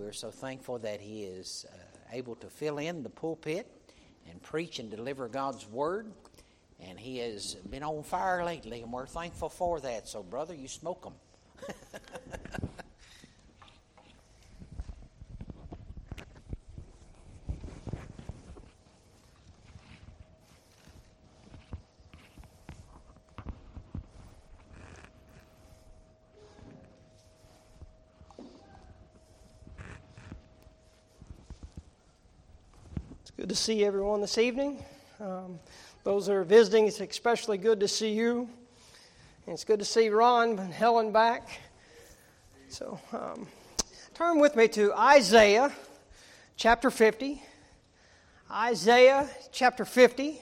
We're so thankful that he is able to fill in the pulpit and preach and deliver God's Word. And he has been on fire lately, and we're thankful for that. So, brother, you smoke them. Good to see everyone this evening. Those that are visiting, it's especially good to see you. And it's good to see Ron and Helen back. So turn with me to Isaiah chapter 50. Isaiah chapter 50.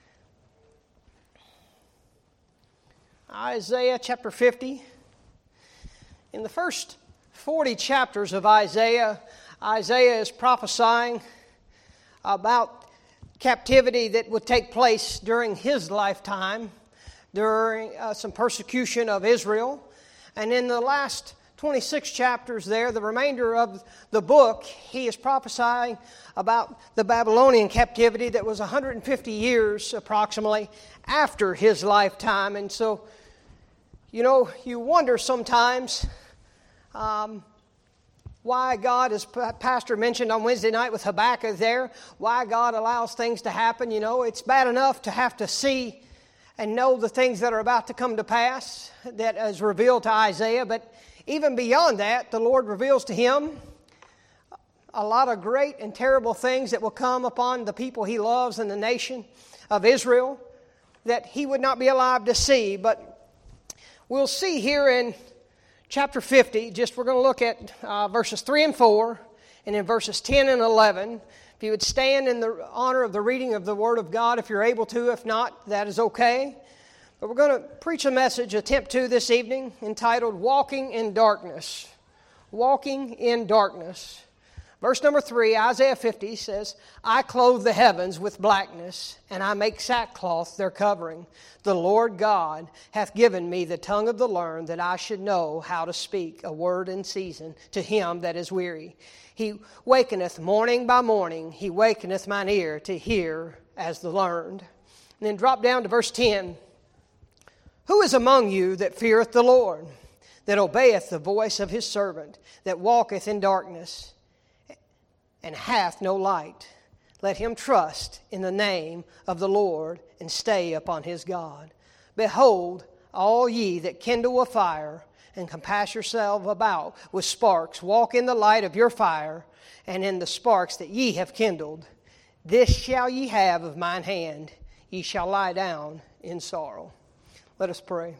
Isaiah chapter 50. In the first 40 chapters of Isaiah, Isaiah is prophesying about captivity that would take place during his lifetime, during some persecution of Israel. And in the last 26 chapters there, the remainder of the book, he is prophesying about the Babylonian captivity that was 150 years approximately after his lifetime. And so, you wonder sometimes why God, as Pastor mentioned on Wednesday night with Habakkuk there, why God allows things to happen. It's bad enough to have to see and know the things that are about to come to pass that is revealed to Isaiah. But even beyond that, the Lord reveals to him a lot of great and terrible things that will come upon the people he loves and the nation of Israel that he would not be alive to see. But we'll see here in Chapter 50, we're going to look at verses 3 and 4, and in verses 10 and 11. If you would stand in the honor of the reading of the Word of God, if you're able to. If not, that is okay. But we're going to preach a message, attempt to this evening, entitled Walking in Darkness. Walking in Darkness. Verse number 3, Isaiah 50 says, I clothe the heavens with blackness, and I make sackcloth their covering. The Lord God hath given me the tongue of the learned, that I should know how to speak a word in season to him that is weary. He wakeneth morning by morning, he wakeneth mine ear to hear as the learned. And then drop down to verse 10. Who is among you that feareth the Lord, that obeyeth the voice of his servant, that walketh in darkness, and hath no light? Let him trust in the name of the Lord, and stay upon his God. Behold, all ye that kindle a fire, and compass yourself about with sparks, walk in the light of your fire, and in the sparks that ye have kindled. This shall ye have of mine hand, ye shall lie down in sorrow. Let us pray.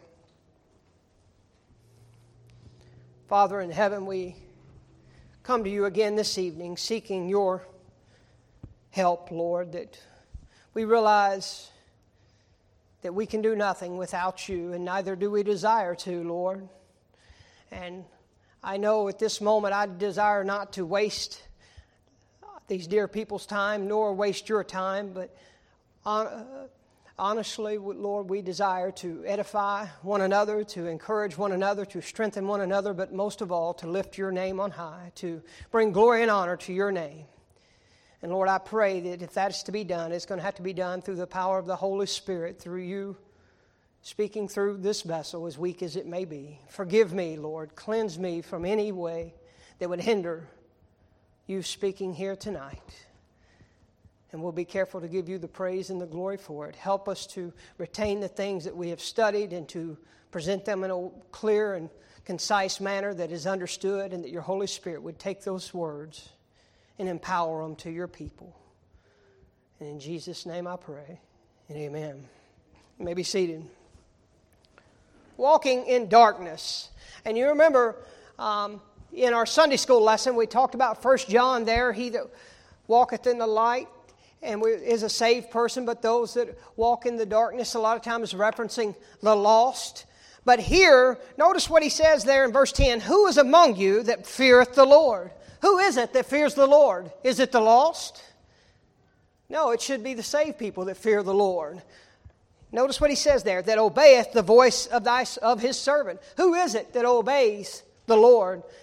Father in heaven, we come to you again this evening, seeking your help, Lord, that we realize that we can do nothing without you, and neither do we desire to, Lord. And I know at this moment I desire not to waste these dear people's time, nor waste your time, but honestly, Lord, we desire to edify one another, to encourage one another, to strengthen one another, but most of all, to lift your name on high, to bring glory and honor to your name. And Lord, I pray that if that is to be done, it's going to have to be done through the power of the Holy Spirit, through you speaking through this vessel, as weak as it may be. Forgive me, Lord. Cleanse me from any way that would hinder you speaking here tonight. And we'll be careful to give you the praise and the glory for it. Help us to retain the things that we have studied and to present them in a clear and concise manner that is understood, and that your Holy Spirit would take those words and empower them to your people. And in Jesus' name I pray, and amen. You may be seated. Walking in darkness. And you remember in our Sunday school lesson, we talked about 1 John there, he that walketh in the light and is a saved person, but those that walk in the darkness, a lot of times referencing the lost. But here, notice what he says there in verse 10, who is among you that feareth the Lord? Who is it that fears the Lord? Is it the lost? No, it should be the saved people that fear the Lord. Notice what he says there, that obeyeth the voice of his servant. Who is it that obeys the Lord?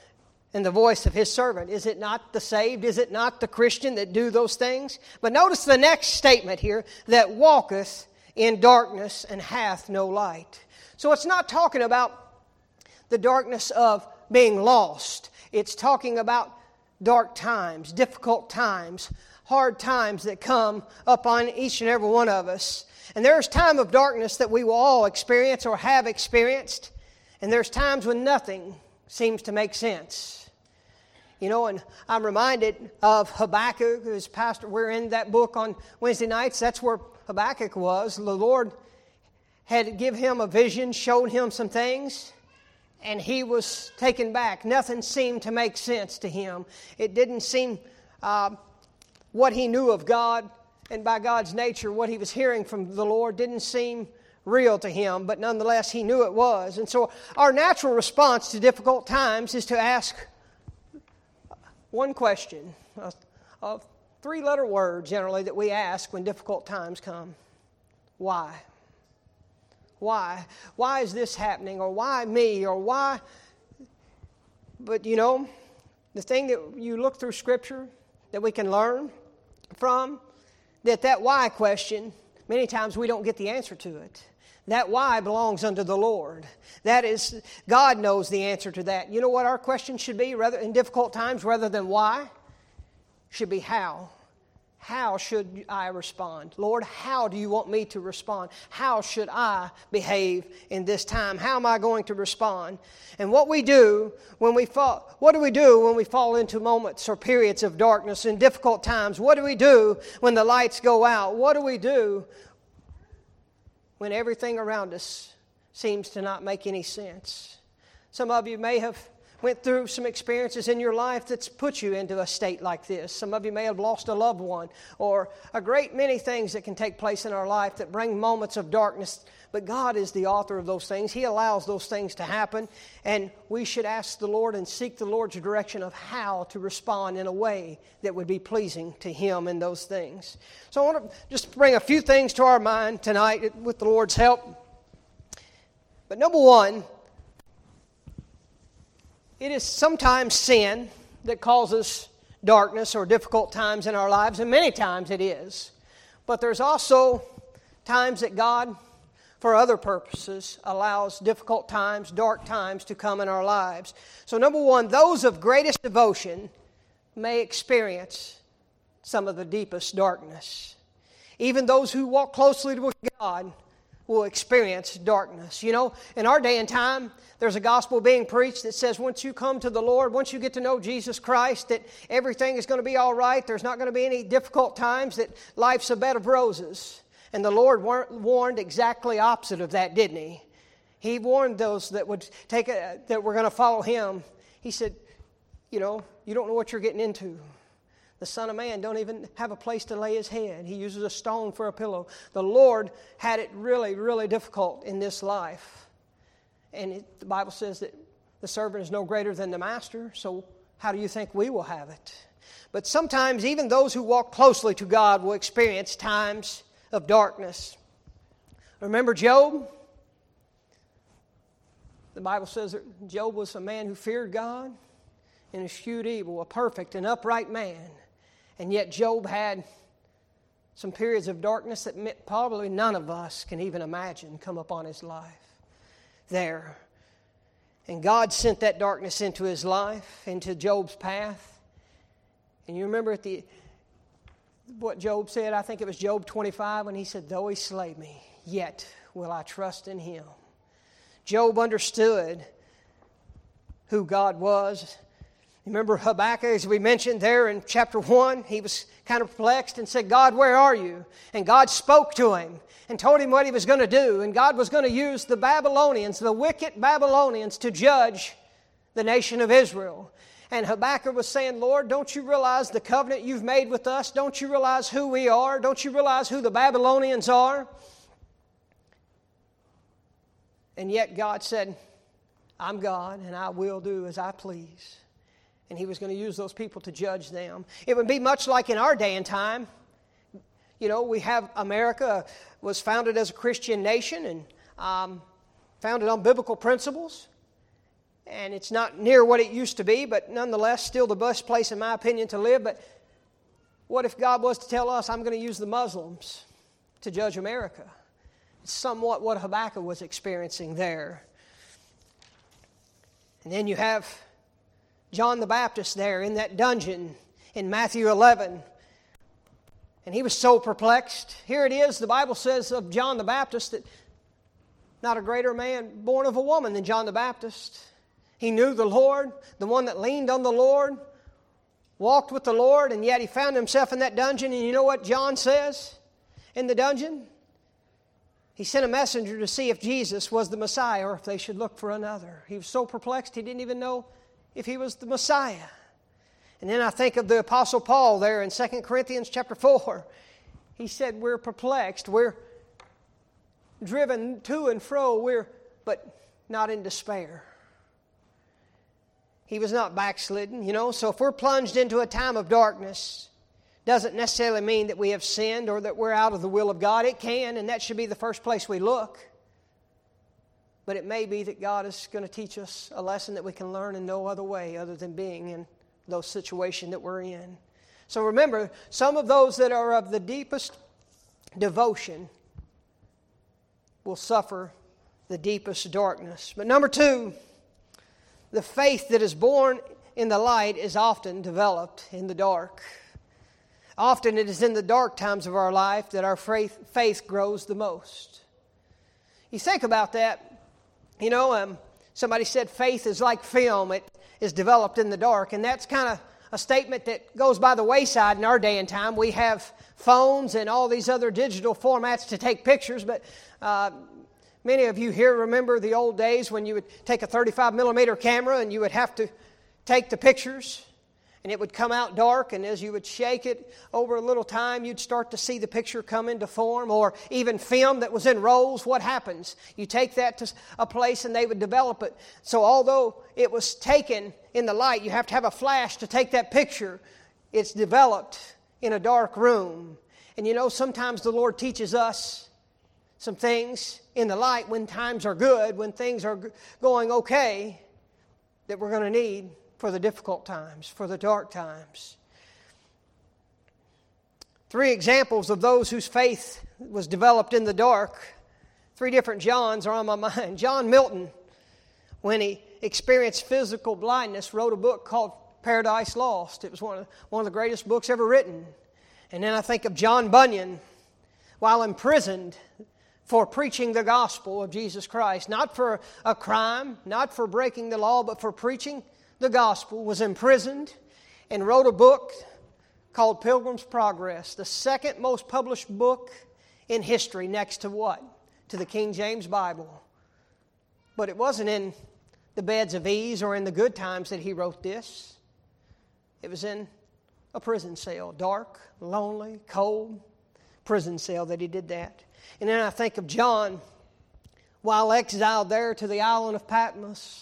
and the voice of His servant. Is it not the saved? Is it not the Christian that do those things? But notice the next statement here, that walketh in darkness and hath no light. So it's not talking about the darkness of being lost. It's talking about dark times, difficult times, hard times that come upon each and every one of us. And there's time of darkness that we will all experience or have experienced. And there's times when nothing seems to make sense. You know, and I'm reminded of Habakkuk, who's pastor. We're in that book on Wednesday nights. That's where Habakkuk was. The Lord had given him a vision, showed him some things, and he was taken back. Nothing seemed to make sense to him. It didn't seem what he knew of God, and by God's nature, what he was hearing from the Lord didn't seem real to him, but nonetheless, he knew it was. And so our natural response to difficult times is to ask one question, a three-letter word generally that we ask when difficult times come. Why? Why? Why is this happening? Or why me? Or why? But you know, the thing that you look through Scripture that we can learn from, that why question, many times we don't get the answer to it. That why belongs unto the Lord. That is, God knows the answer to that. You know what our question should be rather in difficult times rather than why? Should be how. How should I respond? Lord, how do you want me to respond? How should I behave in this time? How am I going to respond? And what do we do when we fall into moments or periods of darkness and difficult times? What do we do when the lights go out? What do we do when everything around us seems to not make any sense? Some of you may have went through some experiences in your life that's put you into a state like this. Some of you may have lost a loved one, or a great many things that can take place in our life that bring moments of darkness. But God is the author of those things. He allows those things to happen, and we should ask the Lord and seek the Lord's direction of how to respond in a way that would be pleasing to Him in those things. So I want to just bring a few things to our mind tonight with the Lord's help. But number one, it is sometimes sin that causes darkness or difficult times in our lives, and many times it is. But there's also times that God, for other purposes, allows difficult times, dark times to come in our lives. So number one, those of greatest devotion may experience some of the deepest darkness. Even those who walk closely with God will experience darkness. You know, in our day and time, there's a gospel being preached that says once you come to the Lord, once you get to know Jesus Christ, that everything is going to be all right. There's not going to be any difficult times, that life's a bed of roses. And the Lord warned exactly opposite of that, didn't He? He warned those that would that were going to follow Him. He said, you know, you don't know what you're getting into. The Son of Man don't even have a place to lay His head. He uses a stone for a pillow. The Lord had it really, really difficult in this life. And the Bible says that the servant is no greater than the master, so how do you think we will have it? But sometimes even those who walk closely to God will experience times of darkness. Remember Job? The Bible says that Job was a man who feared God and eschewed evil, a perfect and upright man. And yet Job had some periods of darkness that probably none of us can even imagine come upon his life there. And God sent that darkness into his life, into Job's path. And you remember what Job said? I think it was Job 25 when he said, though he slay me, yet will I trust in him. Job understood who God was. Remember Habakkuk, as we mentioned there in chapter 1, he was kind of perplexed and said, God, where are you? And God spoke to him and told him what He was going to do. And God was going to use the Babylonians, the wicked Babylonians, to judge the nation of Israel. And Habakkuk was saying, Lord, don't you realize the covenant you've made with us? Don't you realize who we are? Don't you realize who the Babylonians are? And yet God said, I'm God and I will do as I please. And He was going to use those people to judge them. It would be much like in our day and time. You know, we have America was founded as a Christian nation and founded on biblical principles. and it's not near what it used to be, but nonetheless still the best place in my opinion to live. But what if God was to tell us, I'm going to use the Muslims to judge America? It's somewhat what Habakkuk was experiencing there. And then you have John the Baptist there in that dungeon in Matthew 11. And he was so perplexed. Here it is, the Bible says of John the Baptist that not a greater man born of a woman than John the Baptist. He knew the Lord, the one that leaned on the Lord, walked with the Lord, and yet he found himself in that dungeon. And you know what John says in the dungeon? He sent a messenger to see if Jesus was the Messiah or if they should look for another. He was so perplexed he didn't even know if he was the Messiah. And then I think of the Apostle Paul there in 2 Corinthians chapter 4. He said, we're perplexed, we're driven to and fro, but not in despair. He was not backslidden, So if we're plunged into a time of darkness, doesn't necessarily mean that we have sinned or that we're out of the will of God. It can, and that should be the first place we look. But it may be that God is going to teach us a lesson that we can learn in no other way other than being in those situations that we're in. So remember, some of those that are of the deepest devotion will suffer the deepest darkness. But number 2, the faith that is born in the light is often developed in the dark. Often it is in the dark times of our life that our faith grows the most. You think about that. Somebody said faith is like film. It is developed in the dark. And that's kind of a statement that goes by the wayside in our day and time. We have phones and all these other digital formats to take pictures, but many of you here remember the old days when you would take a 35 millimeter camera and you would have to take the pictures and it would come out dark, and as you would shake it over a little time, you'd start to see the picture come into form. Or even film that was in rolls, what happens? You take that to a place and they would develop it. So although it was taken in the light, you have to have a flash to take that picture. It's developed in a dark room. And sometimes the Lord teaches us some things in the light when times are good, when things are going okay, that we're going to need for the difficult times, for the dark times. 3 examples of those whose faith was developed in the dark. 3 different Johns are on my mind. John Milton, when he experienced physical blindness, wrote a book called Paradise Lost. It was one of the greatest books ever written. And then I think of John Bunyan, while imprisoned for preaching the gospel of Jesus Christ. Not for a crime, not for breaking the law, but for preaching the gospel, was imprisoned and wrote a book called Pilgrim's Progress, the second most published book in history, next to what? To the King James Bible. But it wasn't in the beds of ease or in the good times that he wrote this. It was in a prison cell, dark, lonely, cold prison cell that he did that. And then I think of John, while exiled there to the island of Patmos,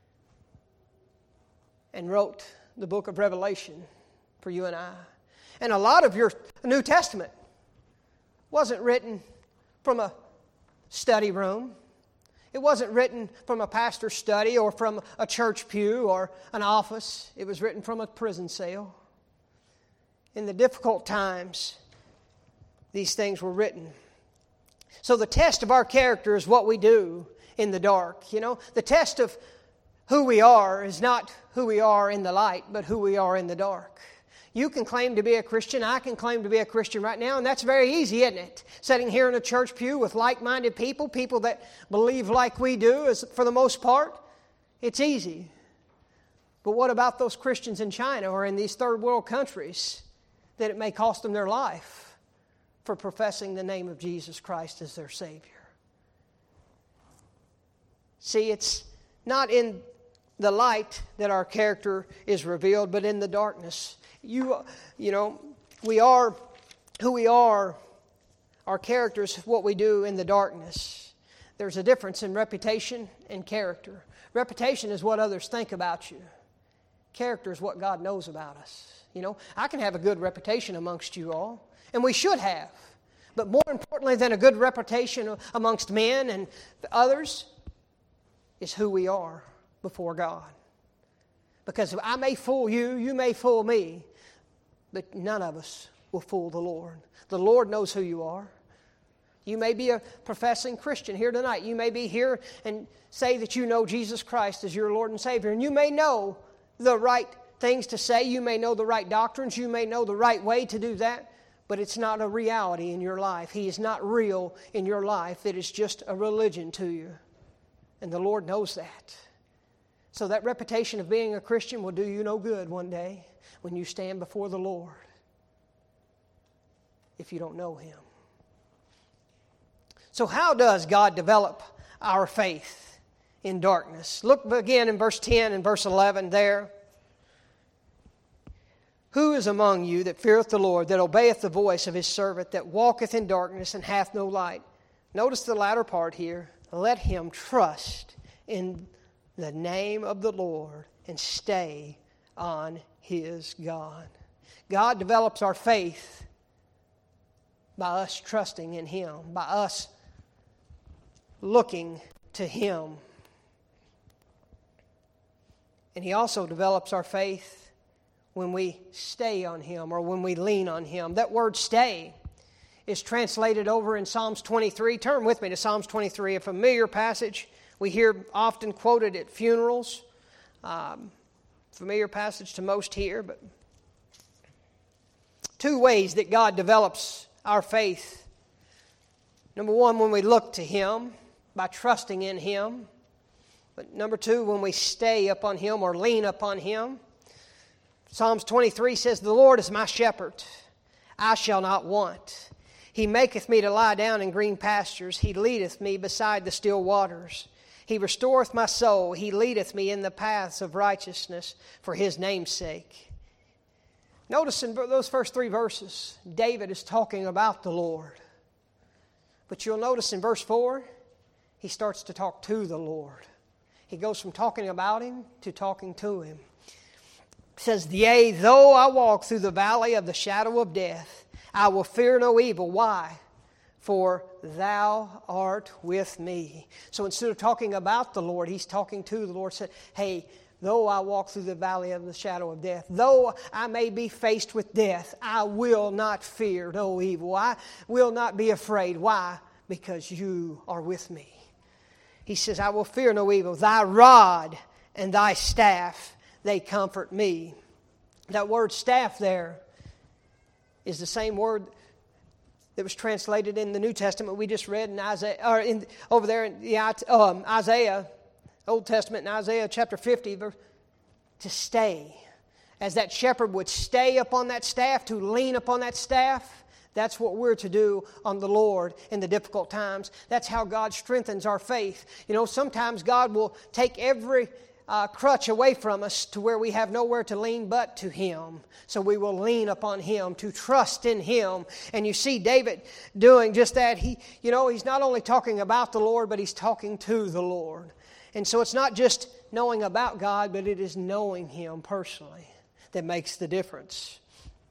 and wrote the book of Revelation for you and I. And a lot of your New Testament wasn't written from a study room. It wasn't written from a pastor's study or from a church pew or an office. It was written from a prison cell. In the difficult times, these things were written. So the test of our character is what we do in the dark. The test of who we are is not who we are in the light, but who we are in the dark. You can claim to be a Christian. I can claim to be a Christian right now, and that's very easy, isn't it? Sitting here in a church pew with like-minded people that believe like we do, for the most part, it's easy. But what about those Christians in China or in these third world countries that it may cost them their life for professing the name of Jesus Christ as their Savior? See, it's not in the light that our character is revealed, but in the darkness. We are who we are. Our character is what we do in the darkness. There's a difference in reputation and character. Reputation is what others think about you. Character is what God knows about us. I can have a good reputation amongst you all, and we should have. But more importantly than a good reputation amongst men and others is who we are before God. Because I may fool you, you may fool me, but none of us will fool the Lord. The Lord knows who you are. You may be a professing Christian here tonight. You may be here and say that you know Jesus Christ as your Lord and Savior. And you may know the right things to say. You may know the right doctrines. You may know the right way to do that. But it's not a reality in your life. He is not real in your life. It is just a religion to you. And the Lord knows that. So that reputation of being a Christian will do you no good one day when you stand before the Lord if you don't know Him. So how does God develop our faith in darkness? Look again in verse 10 and verse 11 there. Who is among you that feareth the Lord, that obeyeth the voice of His servant, that walketh in darkness and hath no light? Notice the latter part here. Let him trust in the name of the Lord and stay on his God. God develops our faith by us trusting in Him, by us looking to Him. And He also develops our faith when we stay on Him or when we lean on Him. That word stay is translated over in Psalms 23. Turn with me to Psalms 23, a familiar passage. We hear often quoted at funerals. Familiar passage to most here, but two ways that God develops our faith. Number one, when we look to Him, by trusting in Him. But number two, when we stay upon Him or lean upon Him. Psalms 23 says, The Lord is my shepherd, I shall not want. He maketh me to lie down in green pastures. He leadeth me beside the still waters. He restoreth my soul. He leadeth me in the paths of righteousness for His name's sake. Notice in those first three verses, David is talking about the Lord. But you'll notice in verse 4, he starts to talk to the Lord. He goes from talking about Him to talking to Him. It says, Yea, though I walk through the valley of the shadow of death, I will fear no evil. Why? For Thou art with me. So instead of talking about the Lord, he's talking to the Lord. Said, hey, though I walk through the valley of the shadow of death, though I may be faced with death, I will not fear no evil. I will not be afraid. Why? Because You are with me. He says, I will fear no evil. Thy rod and Thy staff, they comfort me. That word staff there is the same word that was translated in the New Testament we just read in Isaiah, or over there in the Isaiah, Old Testament, in Isaiah chapter 50, to stay. As that shepherd would stay upon that staff, to lean upon that staff, that's what we're to do on the Lord in the difficult times. That's how God strengthens our faith. You know, sometimes God will take every crutch away from us to where we have nowhere to lean but to Him. So we will lean upon Him, to trust in Him. And you see David doing just that. He's not only talking about the Lord, but he's talking to the Lord. And so it's not just knowing about God, but it is knowing Him personally that makes the difference.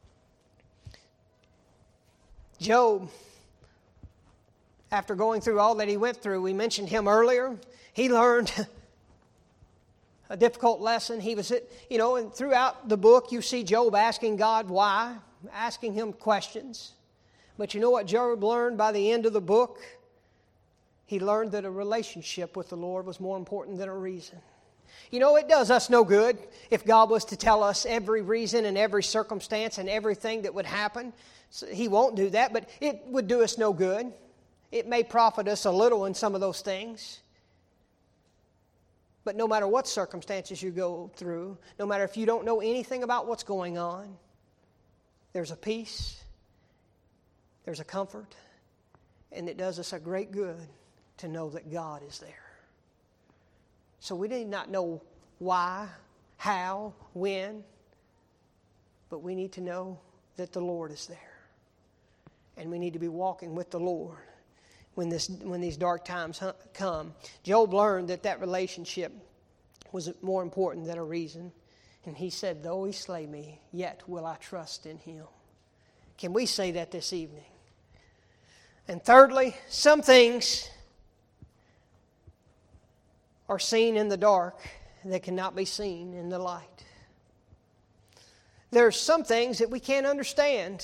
Job, after going through all that he went through, we mentioned him earlier, he learned a difficult lesson. He was, and throughout the book you see Job asking God why, asking Him questions. But you know what Job learned by the end of the book? He learned that a relationship with the Lord was more important than a reason. You know, it does us no good if God was to tell us every reason and every circumstance and everything that would happen. So He won't do that, but it would do us no good. It may profit us a little in some of those things. But no matter what circumstances you go through, no matter if you don't know anything about what's going on, there's a peace, there's a comfort, and it does us a great good to know that God is there. So we need not know why, how, when, but we need to know that the Lord is there. And we need to be walking with the Lord when these dark times come. Job learned that relationship was more important than a reason. And he said, though He slay me, yet will I trust in Him. Can we say that this evening? And thirdly, some things are seen in the dark that cannot be seen in the light. There are some things that we can't understand,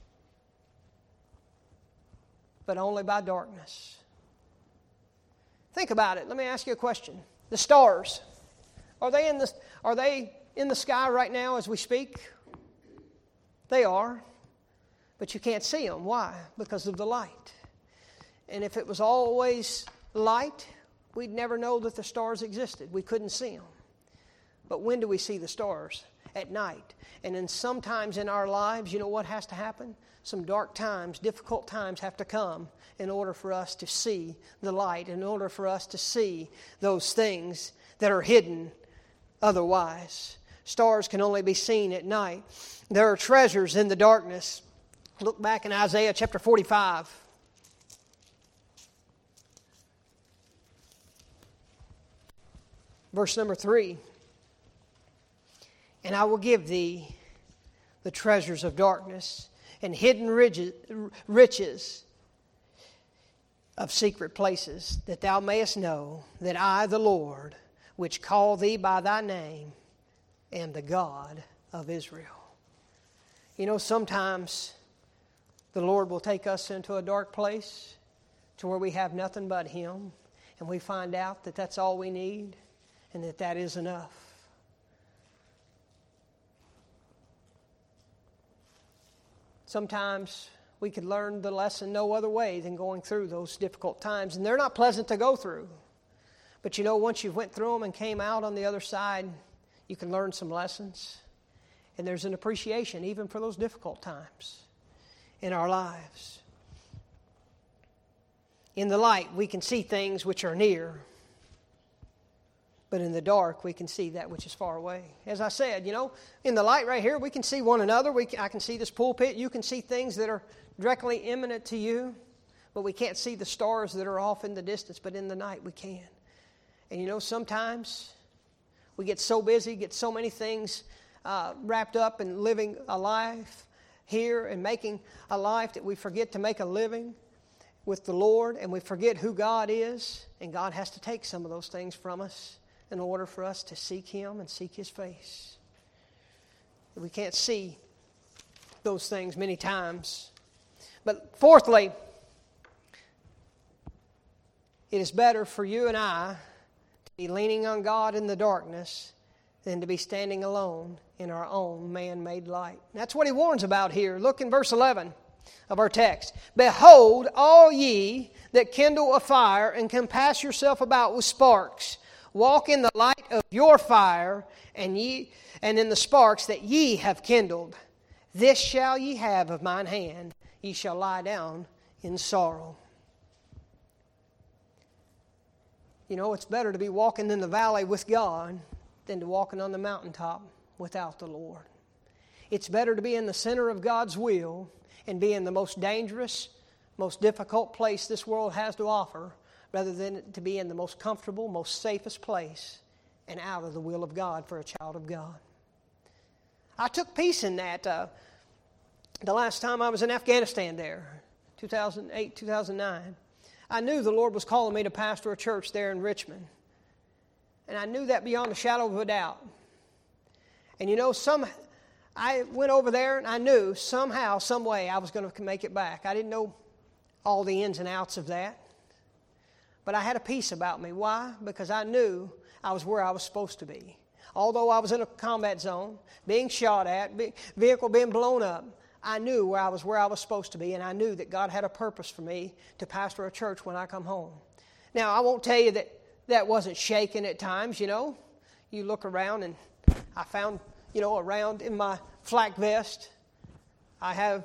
but only by darkness. Think about it. Let me ask you a question. The stars, are they in the sky right now as we speak? They are, but you can't see them. Why? Because of the light. And if it was always light, we'd never know that the stars existed. We couldn't see them. But when do we see the stars? At night. And then sometimes in our lives, you know what has to happen? Some dark times, difficult times have to come in order for us to see the light, in order for us to see those things that are hidden otherwise. Stars can only be seen at night. There are treasures in the darkness. Look back in Isaiah chapter 45. Verse number 3. And I will give thee the treasures of darkness and hidden riches of secret places, that thou mayest know that I, the Lord, which call thee by thy name, am the God of Israel. You know, sometimes the Lord will take us into a dark place to where we have nothing but Him, and we find out that that's all we need and that that is enough. Sometimes we could learn the lesson no other way than going through those difficult times. And they're not pleasant to go through. But you know, once you went through them and came out on the other side, you can learn some lessons. And there's an appreciation even for those difficult times in our lives. In the light, we can see things which are near. But in the dark, we can see that which is far away. As I said, you know, in the light right here, we can see one another. I can see this pulpit. You can see things that are directly imminent to you. But we can't see the stars that are off in the distance. But in the night, we can. And you know, sometimes we get so busy, get so many things wrapped up in living a life here and making a life that we forget to make a living with the Lord. And we forget who God is. And God has to take some of those things from us in order for us to seek Him and seek His face. We can't see those things many times. But fourthly, it is better for you and I to be leaning on God in the darkness than to be standing alone in our own man-made light. And that's what He warns about here. Look in verse 11 of our text. Behold, all ye that kindle a fire and compass yourself about with sparks, walk in the light of your fire, and in the sparks that ye have kindled. This shall ye have of mine hand. Ye shall lie down in sorrow. You know, it's better to be walking in the valley with God than to walking on the mountaintop without the Lord. It's better to be in the center of God's will and be in the most dangerous, most difficult place this world has to offer, rather than to be in the most comfortable, most safest place and out of the will of God for a child of God. I took peace in that the last time I was in Afghanistan there, 2008, 2009. I knew the Lord was calling me to pastor a church there in Richmond. And I knew that beyond a shadow of a doubt. And you know, I went over there and I knew somehow, some way I was going to make it back. I didn't know all the ins and outs of that. But I had a peace about me. Why? Because I knew I was where I was supposed to be. Although I was in a combat zone, being shot at, vehicle being blown up, I knew where I was supposed to be, and I knew that God had a purpose for me to pastor a church when I come home. Now, I won't tell you that wasn't shaken at times, you know. You look around, and I found, you know, around in my flak vest, I have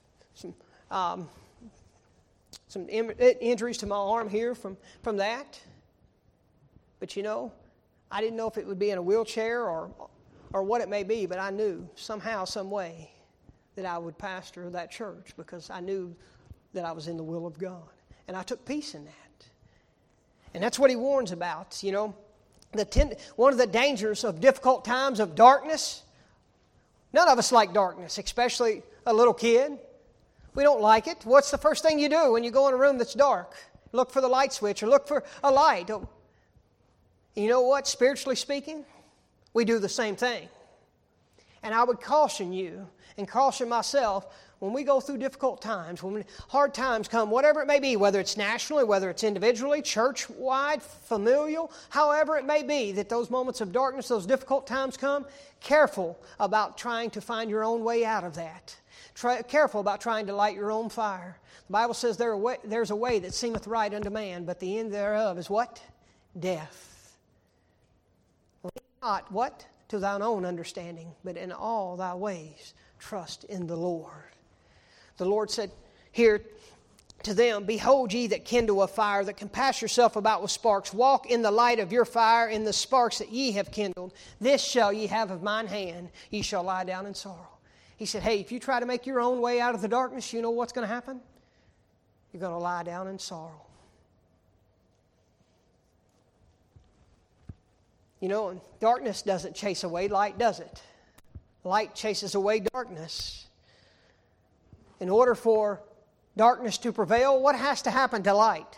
some injuries to my arm here from that. But you know, I didn't know if it would be in a wheelchair or what it may be, but I knew somehow, some way that I would pastor that church because I knew that I was in the will of God. And I took peace in that. And that's what He warns about, you know. One of the dangers of difficult times of darkness, none of us like darkness, especially a little kid. We don't like it. What's the first thing you do when you go in a room that's dark? Look for the light switch or look for a light. You know what? Spiritually speaking, we do the same thing. And I would caution you and caution myself, when we go through difficult times, when hard times come, whatever it may be, whether it's nationally, whether it's individually, church-wide, familial, however it may be, that those moments of darkness, those difficult times come, careful about trying to find your own way out of that. Careful about trying to light your own fire. The Bible says there's a way that seemeth right unto man, but the end thereof is what? Death. Lean not, what? To thine own understanding, but in all thy ways trust in the Lord. The Lord said here to them, behold ye that kindle a fire, that compass yourself about with sparks. Walk in the light of your fire, in the sparks that ye have kindled. This shall ye have of mine hand. Ye shall lie down in sorrow. He said, hey, if you try to make your own way out of the darkness, you know what's going to happen? You're going to lie down in sorrow. You know, darkness doesn't chase away light, does it? Light chases away darkness. In order for darkness to prevail, what has to happen to light?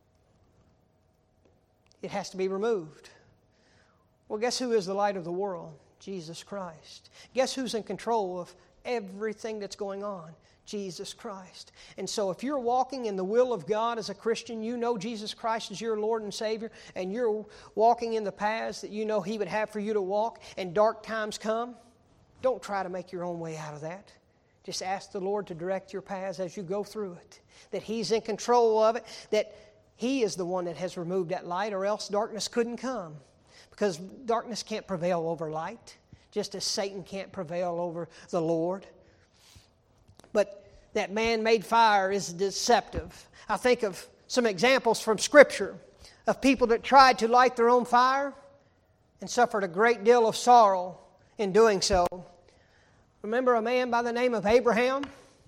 It has to be removed. Well, guess who is the light of the world? Jesus Christ. Guess who's in control of everything that's going on? Jesus Christ. And so if you're walking in the will of God as a Christian, you know Jesus Christ is your Lord and Savior, and you're walking in the paths that you know He would have for you to walk, and dark times come, don't try to make your own way out of that. Just ask the Lord to direct your paths as you go through it, that He's in control of it, that He is the one that has removed that light, or else darkness couldn't come. Because darkness can't prevail over light, just as Satan can't prevail over the Lord. But that man-made fire is deceptive. I think of some examples from Scripture of people that tried to light their own fire and suffered a great deal of sorrow in doing so. Remember a man by the name of Abraham?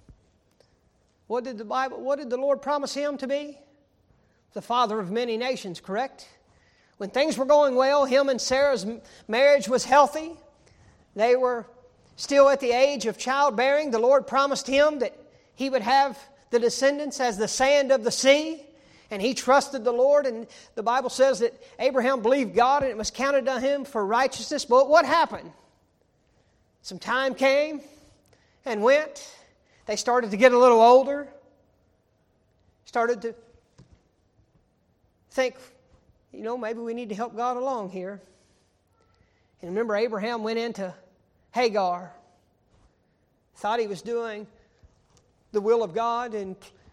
What did the Lord promise him to be? The father of many nations, correct? When things were going well, him and Sarah's marriage was healthy. They were still at the age of childbearing. The Lord promised him that he would have the descendants as the sand of the sea. And he trusted the Lord. And the Bible says that Abraham believed God and it was counted to him for righteousness. But what happened? Some time came and went. They started to get a little older. Started to think, you know, maybe we need to help God along here. And remember, Abraham went into Hagar. Thought he was doing the will of God and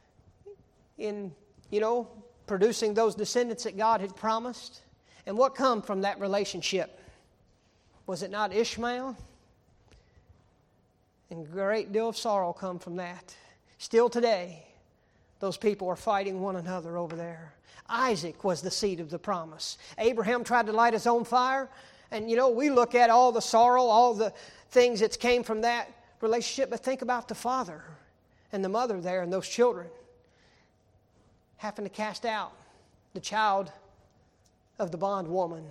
in producing those descendants that God had promised. And what come from that relationship? Was it not Ishmael? And a great deal of sorrow come from that. Still today, those people are fighting one another over there. Isaac was the seed of the promise. Abraham tried to light his own fire. And, we look at all the sorrow, all the things that came from that relationship, but think about the father and the mother there and those children having to cast out the child of the bondwoman.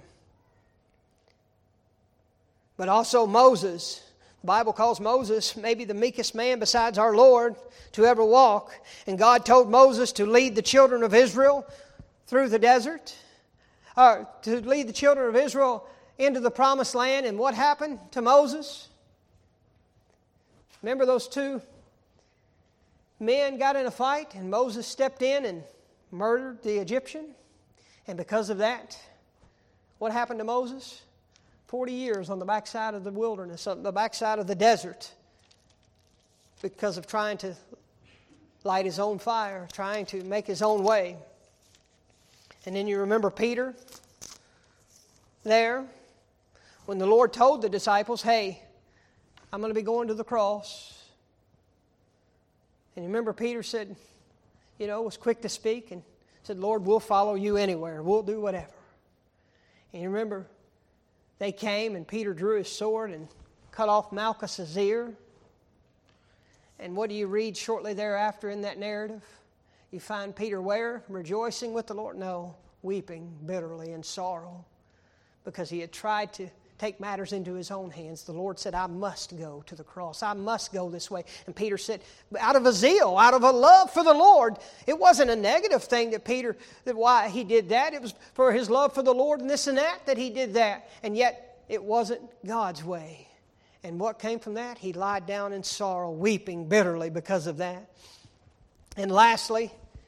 But also Moses. The Bible calls Moses maybe the meekest man besides our Lord to ever walk. And God told Moses to lead the children of Israel through the desert, to lead the children of Israel into the promised land. And what happened to Moses? Remember those two men got in a fight and Moses stepped in and murdered the Egyptian? And because of that, what happened to Moses? 40 years on the backside of the wilderness, on the backside of the desert, because of trying to light his own fire, trying to make his own way. And then you remember Peter there, when the Lord told the disciples, hey, I'm going to be going to the cross. And you remember Peter said, was quick to speak and said, Lord, we'll follow you anywhere. We'll do whatever. And you remember they came and Peter drew his sword and cut off Malchus's ear. And what do you read shortly thereafter in that narrative? You find Peter where? Rejoicing with the Lord? No, weeping bitterly in sorrow, because he had tried to take matters into his own hands. The Lord said, I must go to the cross. I must go this way. And Peter said, out of a zeal, out of a love for the Lord. It wasn't a negative thing that why he did that. It was for his love for the Lord and this and that he did that. And yet it wasn't God's way. And what came from that? He lied down in sorrow, weeping bitterly because of that. And lastly,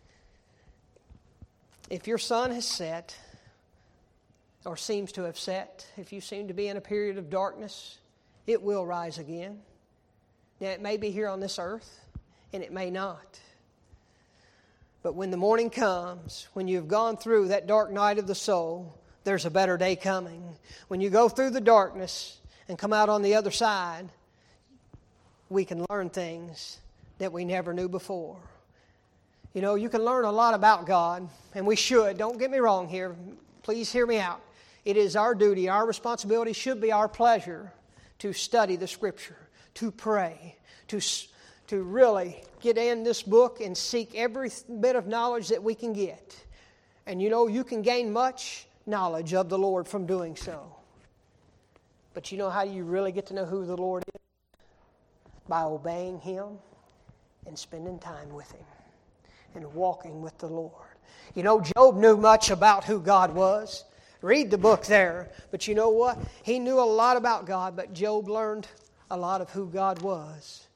if your sun has set, or seems to have set, if you seem to be in a period of darkness, it will rise again. Now, it may be here on this earth, and it may not. But when the morning comes, when you've gone through that dark night of the soul, there's a better day coming. When you go through the darkness and come out on the other side, we can learn things that we never knew before. You know, you can learn a lot about God, and we should. Don't get me wrong here. Please hear me out. It is our duty, our responsibility, should be our pleasure to study the Scripture, to pray, to really get in this book and seek every bit of knowledge that we can get. And you know, you can gain much knowledge of the Lord from doing so. But you know how you really get to know who the Lord is? By obeying Him and spending time with Him and walking with the Lord. You know, Job knew much about who God was. Read the book there. But you know what? He knew a lot about God, but Job learned a lot of who God was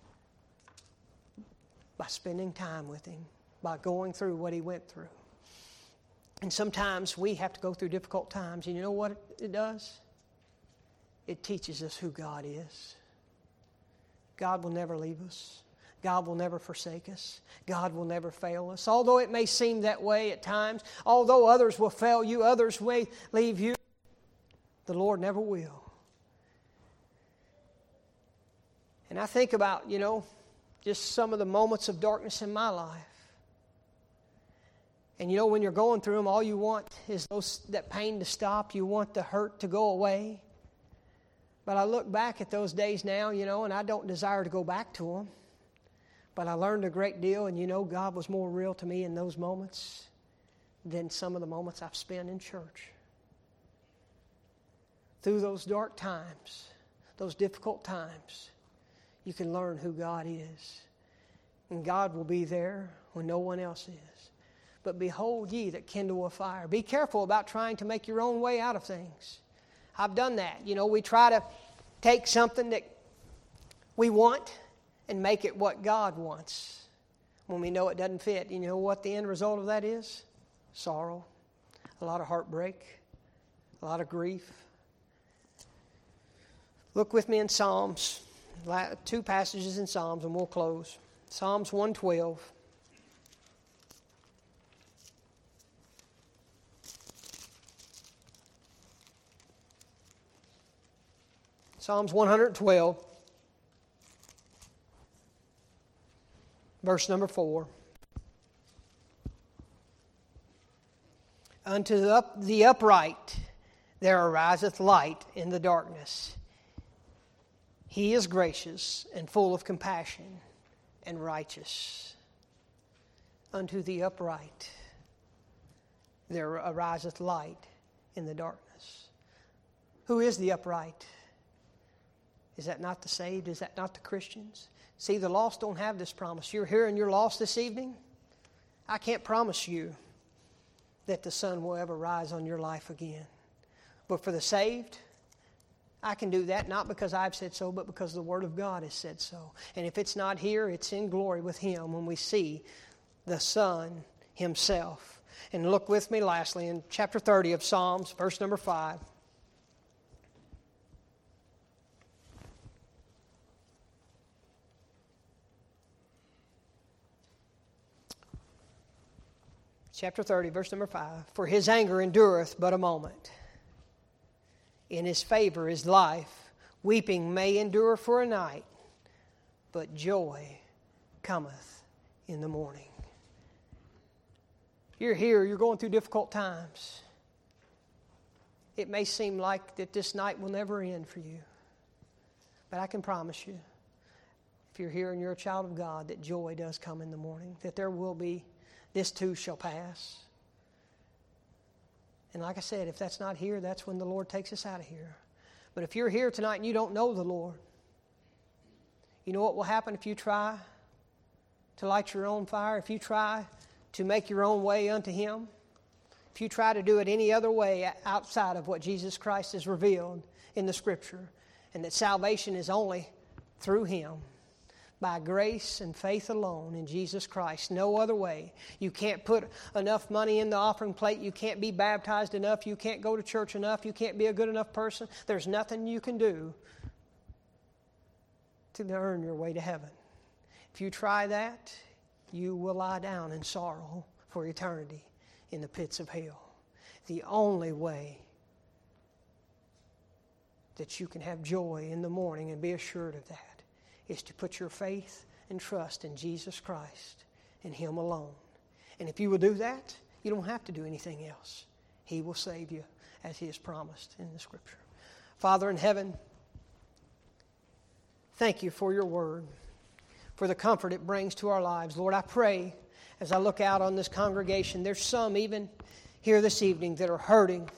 by spending time with Him, by going through what he went through. And sometimes we have to go through difficult times. And you know what it does? It teaches us who God is. God will never leave us. God will never forsake us. God will never fail us. Although it may seem that way at times, although others will fail you, others may leave you, the Lord never will. And I think about, you know, just some of the moments of darkness in my life. And you know, when you're going through them, all you want is that pain to stop. You want the hurt to go away. But I look back at those days now, you know, and I don't desire to go back to them. But I learned a great deal, and you know, God was more real to me in those moments than some of the moments I've spent in church. Through those dark times, those difficult times, you can learn who God is. And God will be there when no one else is. But behold ye that kindle a fire. Be careful about trying to make your own way out of things. I've done that. You know, we try to take something that we want and make it what God wants when we know it doesn't fit. You know what the end result of that is? Sorrow, a lot of heartbreak, a lot of grief. Look with me in Psalms, 2 passages in Psalms, and we'll close. Psalms 112. Psalms 112. Verse number 4. Unto the upright there ariseth light in the darkness. He is gracious and full of compassion and righteous. Unto the upright there ariseth light in the darkness. Who is the upright? Is that not the saved? Is that not the Christians? See, the lost don't have this promise. You're here and you're lost this evening. I can't promise you that the sun will ever rise on your life again. But for the saved, I can do that not because I've said so, but because the Word of God has said so. And if it's not here, it's in glory with Him when we see the Son Himself. And look with me lastly in chapter 30 of Psalms, verse number 5. Chapter 30, verse number 5. For His anger endureth but a moment. In His favor is life. Weeping may endure for a night, but joy cometh in the morning. You're here, you're going through difficult times. It may seem like that this night will never end for you. But I can promise you, if you're here and you're a child of God, that joy does come in the morning, that there will be. This too shall pass. And like I said, if that's not here, that's when the Lord takes us out of here. But if you're here tonight and you don't know the Lord, you know what will happen if you try to light your own fire? If you try to make your own way unto Him? If you try to do it any other way outside of what Jesus Christ has revealed in the Scripture, and that salvation is only through Him, by grace and faith alone in Jesus Christ, no other way. You can't put enough money in the offering plate. You can't be baptized enough. You can't go to church enough. You can't be a good enough person. There's nothing you can do to earn your way to heaven. If you try that, you will lie down in sorrow for eternity in the pits of hell. The only way that you can have joy in the morning and be assured of that is to put your faith and trust in Jesus Christ and Him alone. And if you will do that, you don't have to do anything else. He will save you as He has promised in the Scripture. Father in heaven, thank You for Your Word, for the comfort it brings to our lives. Lord, I pray as I look out on this congregation, there's some even here this evening that are hurting.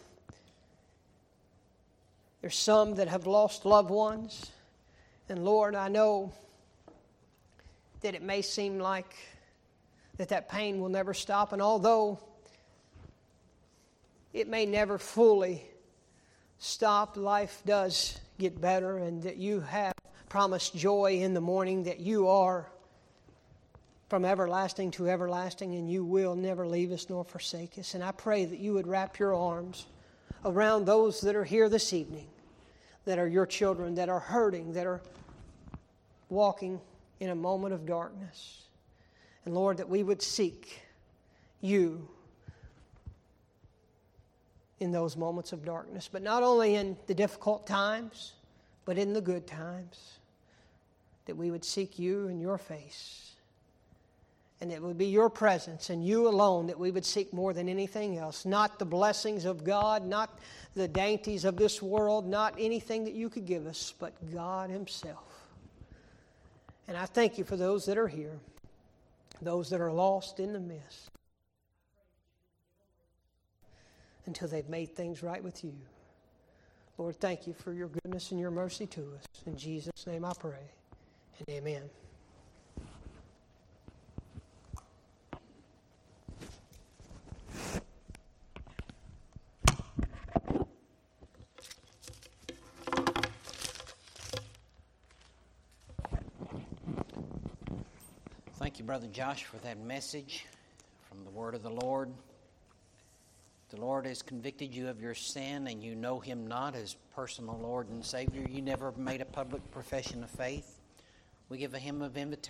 There's some that have lost loved ones. And Lord, I know that it may seem like that pain will never stop. And although it may never fully stop, life does get better. And that You have promised joy in the morning, that You are from everlasting to everlasting, and You will never leave us nor forsake us. And I pray that You would wrap Your arms around those that are here this evening, that are Your children, that are hurting, that are walking in a moment of darkness. And Lord, that we would seek You in those moments of darkness, but not only in the difficult times, but in the good times, that we would seek You and Your face. And it would be Your presence and You alone that we would seek more than anything else. Not the blessings of God, not the dainties of this world, not anything that You could give us, but God Himself. And I thank You for those that are here, those that are lost in the mist, until they've made things right with You. Lord, thank You for Your goodness and Your mercy to us. In Jesus' name I pray, and amen. Thank you, Brother Josh, for that message from the Word of the Lord. The Lord has convicted you of your sin and you know Him not as personal Lord and Savior. You never made a public profession of faith. We give a hymn of invitation.